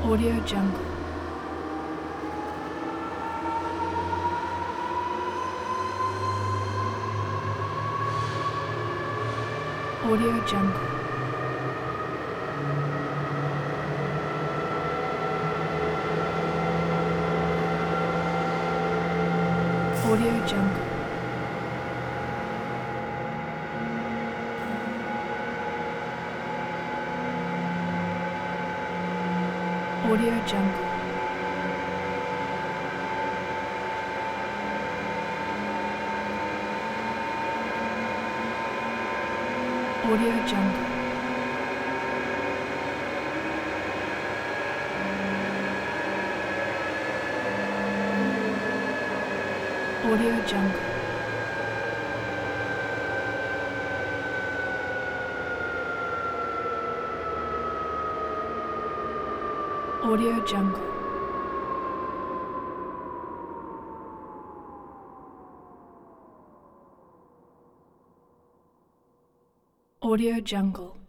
Audio Jungle. Audio Jungle. Audio Jungle. Audio Jungle. Audio Jungle. Audio Jungle. Audio Jungle. Audio Jungle.